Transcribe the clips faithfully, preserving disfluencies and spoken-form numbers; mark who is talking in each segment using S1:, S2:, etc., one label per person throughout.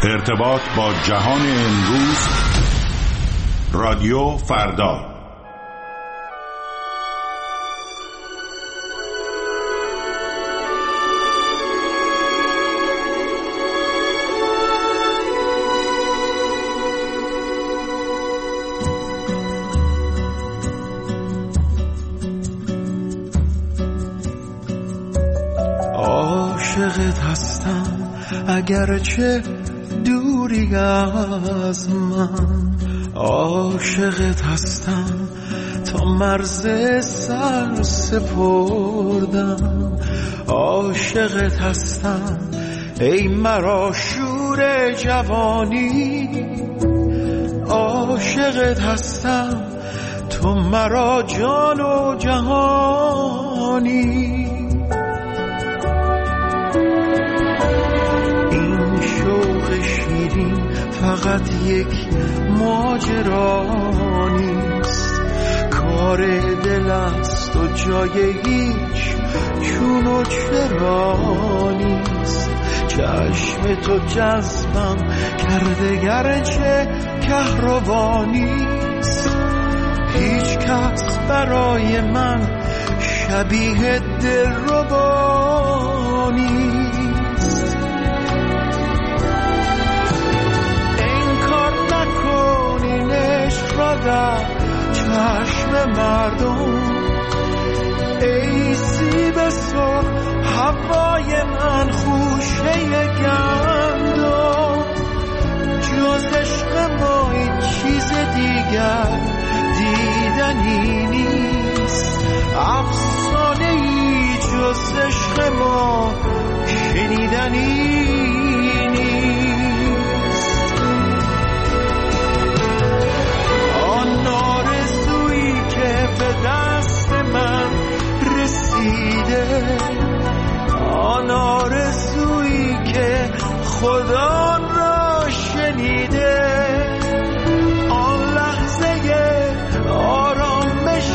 S1: ارتباط با جهان امروز، رادیو فردا.
S2: عاشقت هستم اگرچه دوری از من، عاشقت هستم تا مرز سر سپردم، عاشقت هستم ای مرا شور جوانی، عاشقت هستم تو مرا جان و جهانی. فقط یک ماجرا نیست، کار دل است و جای هیچ چون و چرا نیست. چشم تو جذبم کرده گرچه کهربا نیست، هیچ کس برای من شبیه دلربا نیست. در چشم مردم ای سیب سرخ هوای من خوشه گندم، جز عشق ما این چیز دیگر دیدنی نیست، افسانه ای جز عشق ما شنیدنی دست من رسیده، آن آرزویی که خدا را شنیده، آن لحظه آرامش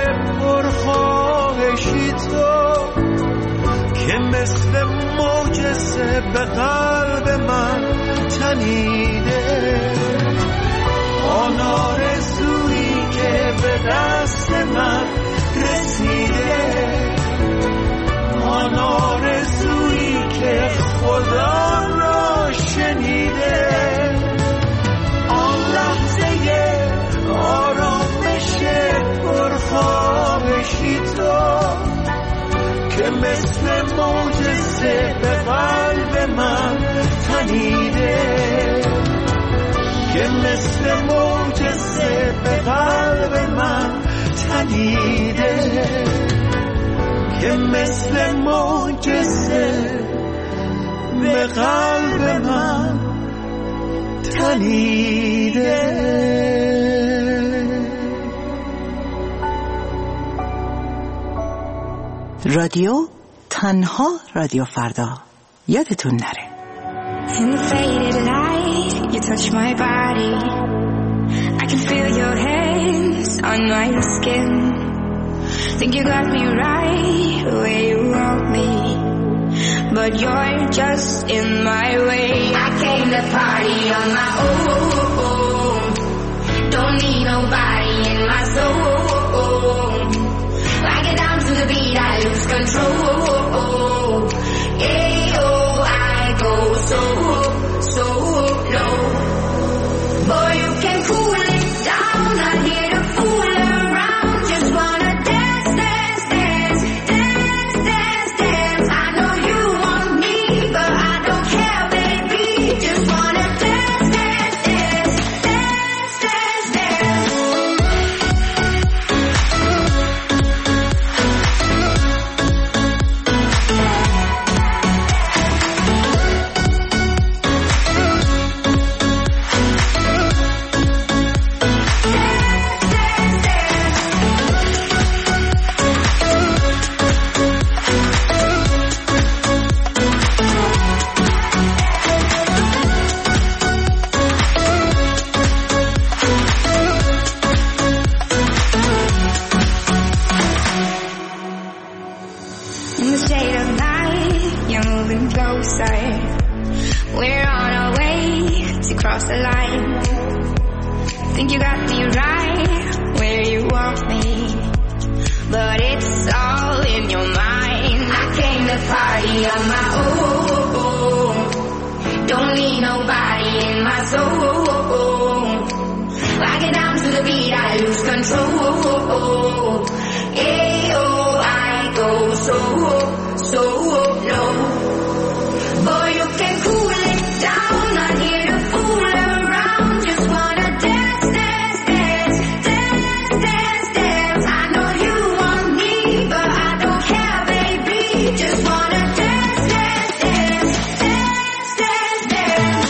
S2: پرخواهشی تو که مثل معجزه به قلب من تنیده، آن آرزویی که به دست من رسیده، آن آرزویی که خدا را شنیده، آن لحظه آرامش پرخواهشی تو که مثل معجزه به قلب من تنیده، که مثل معجزه به قلب من تنیده، که مثل معجزه به قلب من تنیده.
S3: رادیو تنها رادیو فردا، یادتون نره.
S4: In the faded light, you touch my body. I can feel your hands on my skin. Think you got me right where you want me, but you're just in my way. I came to party on my own, don't need nobody in my soul. I get down to the beat, I lose control. Yeah, oh, I go so, so low. Boy, you can cool it down, not here to fool around. Just wanna dance, dance, dance, dance, dance, dance. I know you want me, but I don't care, baby. Just wanna dance, dance, dance, dance, dance, dance. cross the line. Think you got me right where you want me, but it's all in your mind. I came to party on my own, don't need nobody in my zone. I get down to the beat, I lose control. Ayo, I go so, so low. Boy, you can cool it down, not here to fool around. Just wanna dance, dance, dance, dance, dance, dance. I know you want me, but I don't care, baby. Just wanna dance, dance, dance, dance, dance, dance.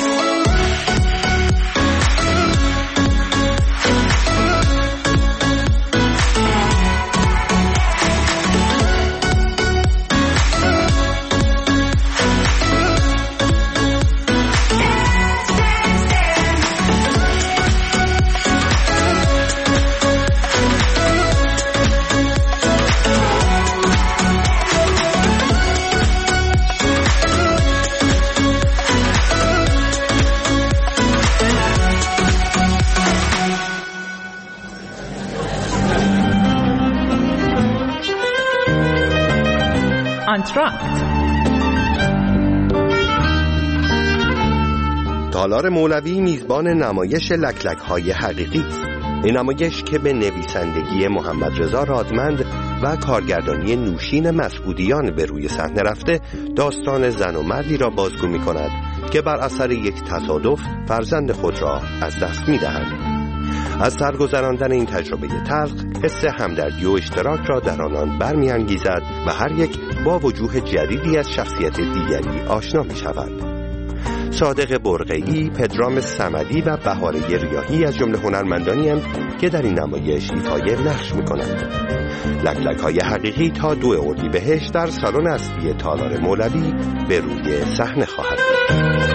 S5: تالار مولوی میزبان نمایش لکلک های حقیقی است. این نمایش که به نویسندگی محمد رضا رادمند و کارگردانی نوشین مسعودیان به روی صحنه رفته، داستان زن و مردی را بازگو می کند که بر اثر یک تصادف فرزند خود را از دست می دهند. از سرگذراندن این تجربه تلخ، حس همدردی و اشتراک را در آنان برمی‌انگیزد و هر یک با وجوه جدیدی از شخصیت دیگری آشنا می شود. صادق برقعی، پدرام صمدی و بهاره ریاحی از جمله هنرمندانی هستند که در این نمایش ایفای نقش می‌کنند. لکلک‌های حقیقی تا دو اردیبهشت در سالن اصلی تالار مولوی به روی صحنه خواهد بود.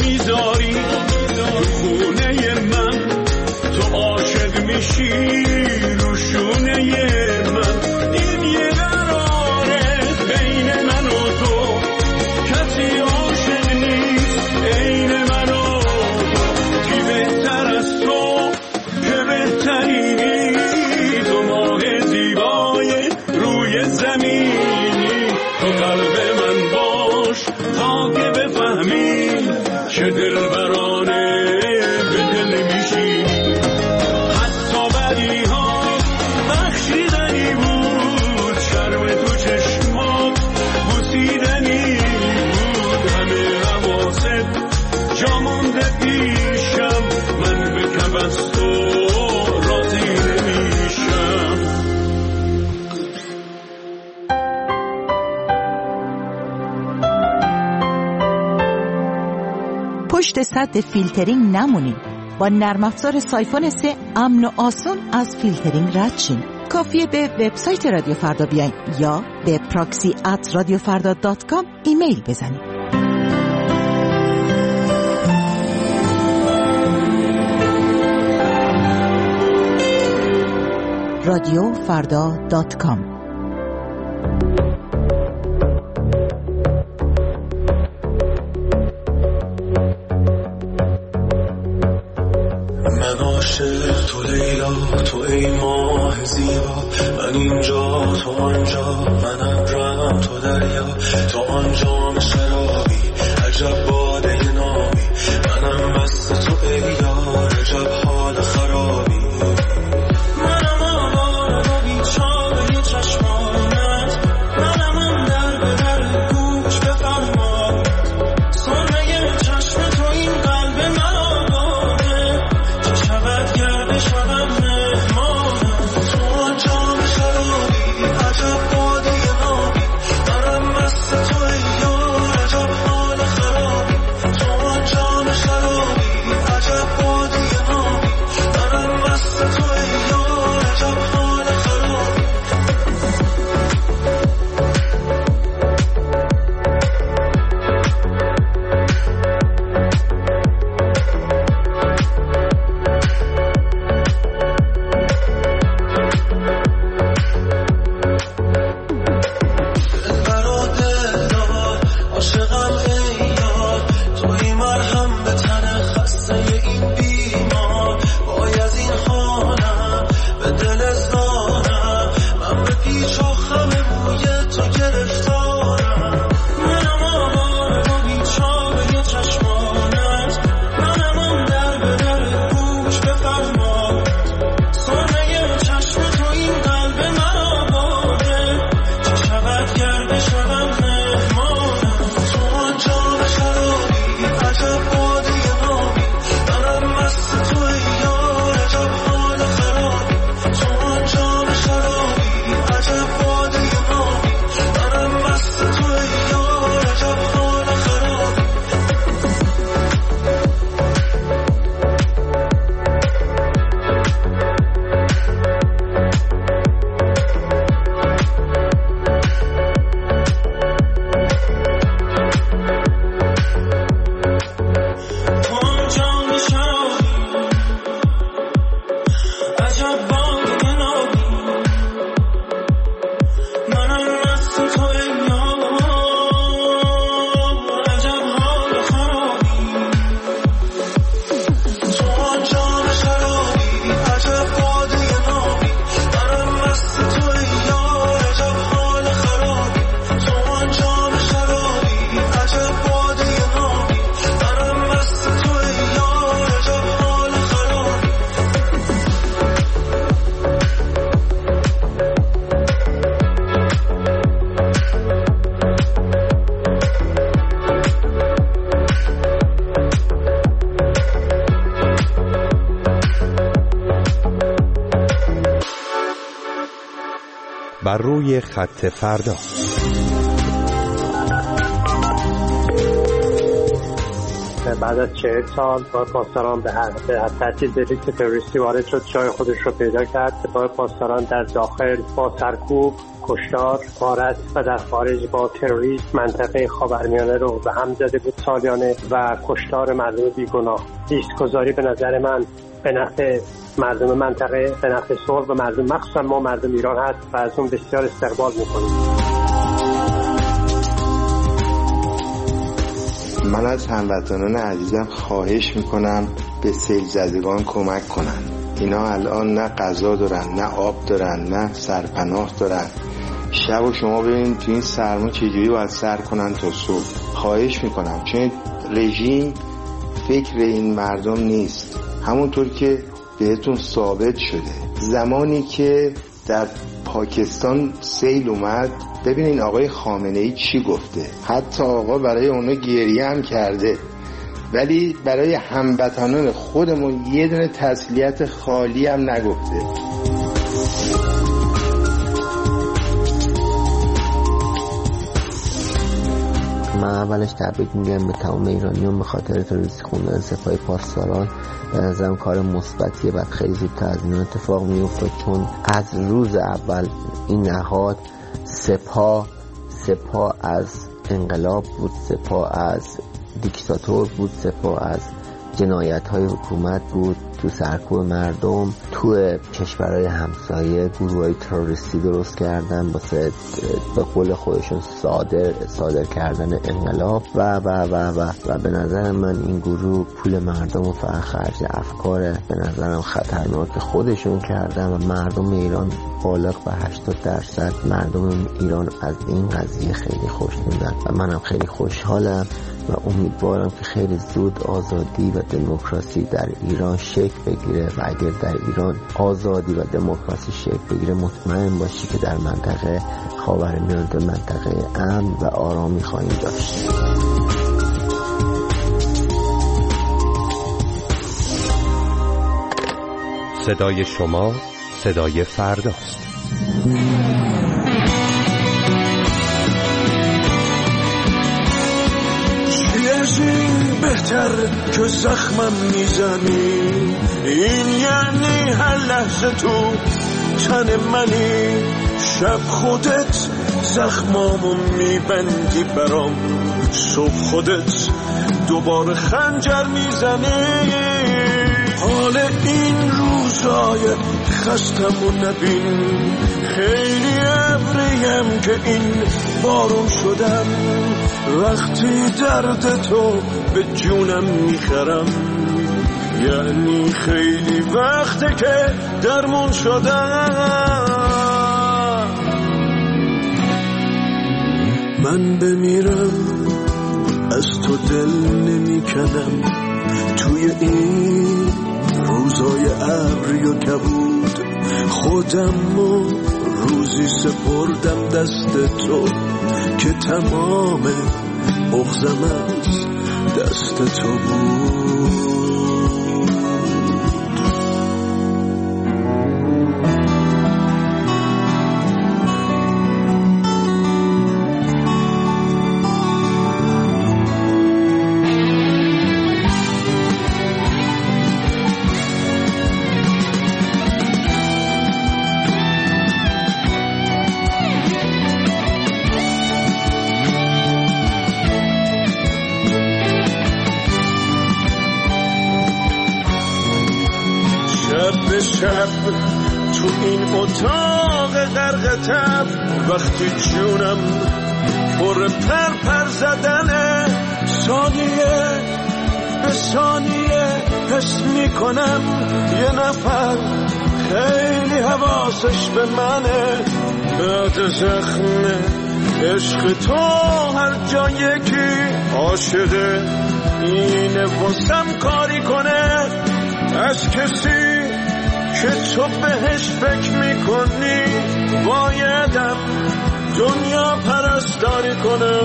S6: میذاری تو خونه من، تو عاشق میشی رو شونه من. این یه قراره بین من و تو، کسی عاشق نیست عین من و تو. کی بهتر از تو که بهترینی، تو ماه زیبای روی زمینی. تو قلب من باش تا که بفهمی چه دلبرانه به دل میشی. حتی بدی ها بخشیدنی بود، شرم تو چشمات بوسیدنی بود. همه حواست جا مونده پیشم، من به کف از تو راضی نمیشم.
S3: پشت سد فیلترینگ نمونید. با نرم افزار سایفون سه امن و آسون از فیلترینگ رد شین. کافیه به وبسایت رادیو فردا بیاین یا به پراکسی ات رادیو فردا دات کام ایمیل بزنید. رادیو فردا دات کام.
S6: من عاشق تو لیلا، تو ای ماه زیبا. من اینجا تو آنجا، من ابرم تو دریا. تو آنجا شرابی، عجب باده نامی. منم مست تو ای یار، عجب حال خرابی. منم آوار و بیچاره چشمانت، منم اون در به در گوش بفرما. سرمه چشم تو این قلب من آواره، چه شود گرد شود مهمانم. تو آنجا شرابی، عجب باده نامی. منم مست تو ای یار، عجب حال خرابی. تو آنجا شرابی، عجب باده نامی. منم مست تو ای یار، عجب حال خرابی. دلبرا دلدار، عاشقم ای یار. توی مرهم به تن خسته این بیمار. بایزین خانم به دل زارم، من به پیچ و خم موی تو گرفتارم. منم آوار و بیچاره چشمانت، منم اون در به در گوش بفرما. سرمه چشم تو این قلب من آواره، چه شود گرد شدم مهمانم. تو آنجا شرابی، عجب باده نامی. منم مست تو ای یار، عجب حال خرابی. تو آنجا شرابی، عجب باده نامی. منم مست تو ای یار، عجب حال خرابی. تو آنجا شرابی، عجب باده نامی. منم مست تو ای یار، عجب حال خرابی. تو آنجا شرابی، عجب باده نامی. منم مست تو ای یار، عجب حال خرابی. تو آنجا شرابی، عجب باده نامی. منم مست تو ای یار، عجب حال خرابی.
S5: بر روی خط فردا.
S7: بعد از چهل سال سپاه پاسداران به ترتیب بلیت تروریستی وارد شد، جای خودش رو پیدا کرد. سپاه پاسداران در داخل با سرکوب، کشتار، غارت و در خارج با تروریسم منطقه خاورمیانه رو به هم زده بود سالیانه و کشتار مردم بیگناه. ایستگذاری به نظر من به نفع مردم منطقه، به نفع صلح و مردم، مخصوصا ما مردم ایران هست و از اون بسیار استقبال میکنیم.
S8: من از هموطنان عزیزم خواهش میکنم به سیل زدگان کمک کنن. اینا الان نه غذا دارن، نه آب دارن، نه سرپناه دارن. شب و شما ببینید تو این سرما چجوری باید سر کنن تا صبح. خواهش میکنم، چون رژیم فکر این مردم نیست. همونطور که بهتون ثابت شده زمانی که در پاکستان سیل اومد، ببینین آقای خامنه‌ای چی گفته. حتی آقا برای اونا گریه هم کرده، ولی برای هموطنان خودمون یه دونه تسلیت خالی هم نگفته.
S9: من اولش تبریک میگم به تمام ایرانیان به خاطر تروریستی خوندن سپاه پاسداران. به نظرم کار مثبتیه، بعد خیلی زودتر از این اتفاق میافتاد، چون از روز اول این نهاد سپاه سپاه از انقلاب بود، سپاه از دیکتاتور بود، سپاه از جنایت‌های حکومت بود، تو سرکوب مردم، تو کشورهای همسایه گروه‌های تروریستی درست کردن واسه به قول خودشون صادر صادر کردن انقلاب و و و و و به نظر من این گروه پول مردم رو فقط خرج افکار به نظرم خطرناک خودشون کردن و مردم ایران بالغ به هشتاد درصد مردم ایران از این قضیه خیلی خوشنودن و منم خیلی خوشحالم و امیدوارم که خیلی زود آزادی و دموکراسی در ایران شکل بگیره و اگر در ایران آزادی و دموکراسی شکل بگیره مطمئن باشی که در منطقه خاورمیانه منطقه امن و آرامی خواهیم داشت.
S5: صدای شما صدای فرداست.
S2: بهتر که زخمم میزنی، این یعنی هر لحظه تو تن منی، شب خودت زخمامو میبندی برام، صبح خودت دوباره خنجر میزنی. حال این روزای خستمو نبین، خیلی ابریم که این بارون شدم، وقتی درد تو به جونم میخرم، یعنی خیلی وقته که درمون شدم. من بمیرم از تو دل نمیکنم، توی این روزای ابری و کبود خودم و روزی سپردم دست تو که تمام بغضم از دست تو بود. شب تو این اتاق غرق تب، وقتی جونم پر پر پر زدنه، ثانیه به ثانیه حس میکنم یه نفر خیلی حواسش به منه. بعد زخم عشق تو هر جا یکی عاشقه، اینه واسم کاری کنه از کسی که تو بهش فکر میکنی، بایدم دنیا پرستاری کنه.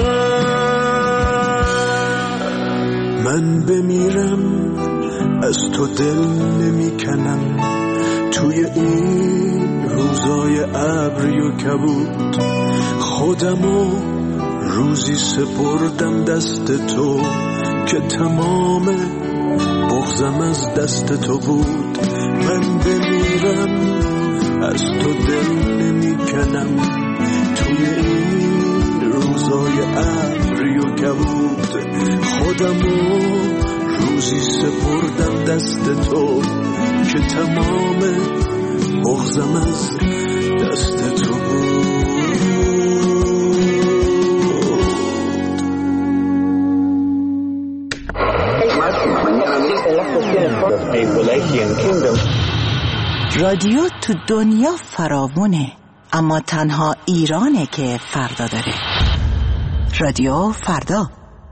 S2: من بمیرم از تو دل نمیکنم، توی این روزای ابری و کبود خودمو روزی سپردم دست تو
S6: که تمام بغضم از دست تو بود. من بمیرم از تو دل نمی کنم توی این روزای ابری و کبود. خودمو روزی سپردم دست تو که تمام بغضم از دست تو بود.
S3: رادیو تو دنیا فراوونه، اما تنها ایرانه که فردا داره. رادیو فردا.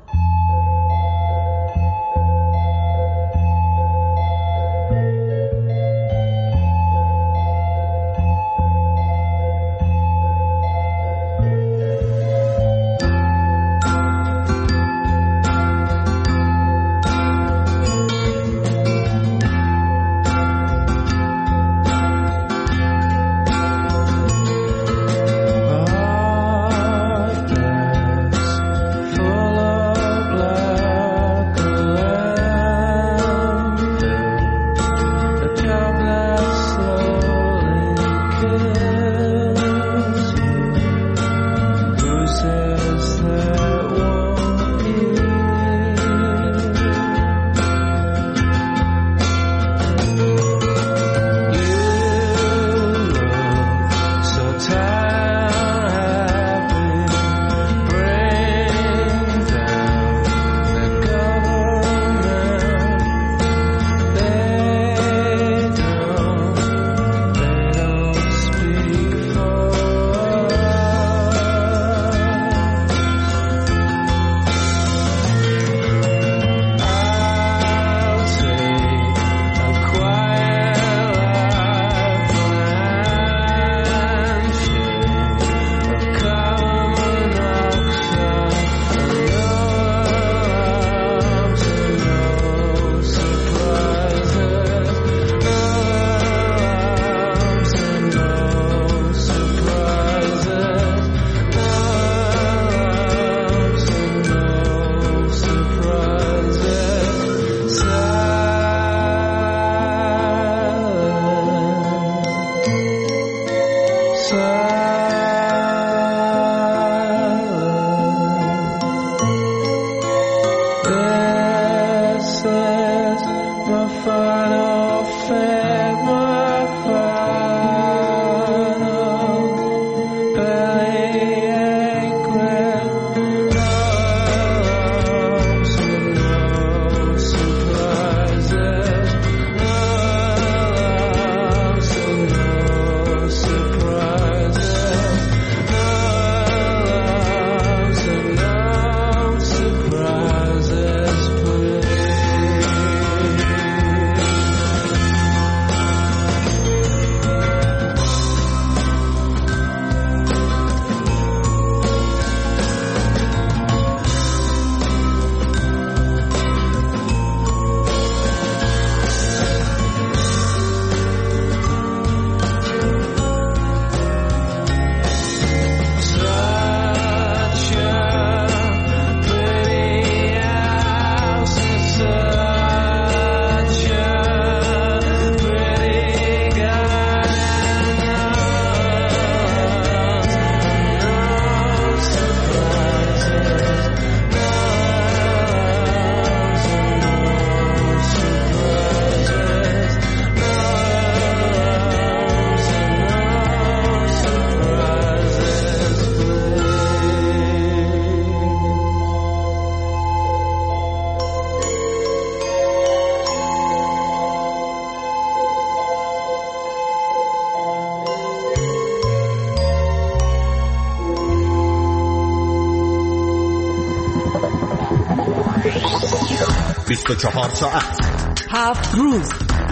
S10: بیست و چهار ساعت،
S11: هفت روز،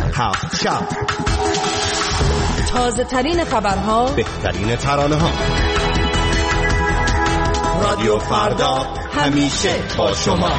S10: هفت شب،
S11: تازه ترین خبرها،
S10: بهترین ترانه ها. رادیو فردا همیشه با شما.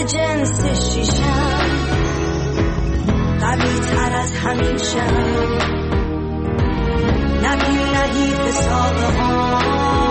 S12: جنس شیشم قوی تر از همیشم نبی نحیف ساقه ها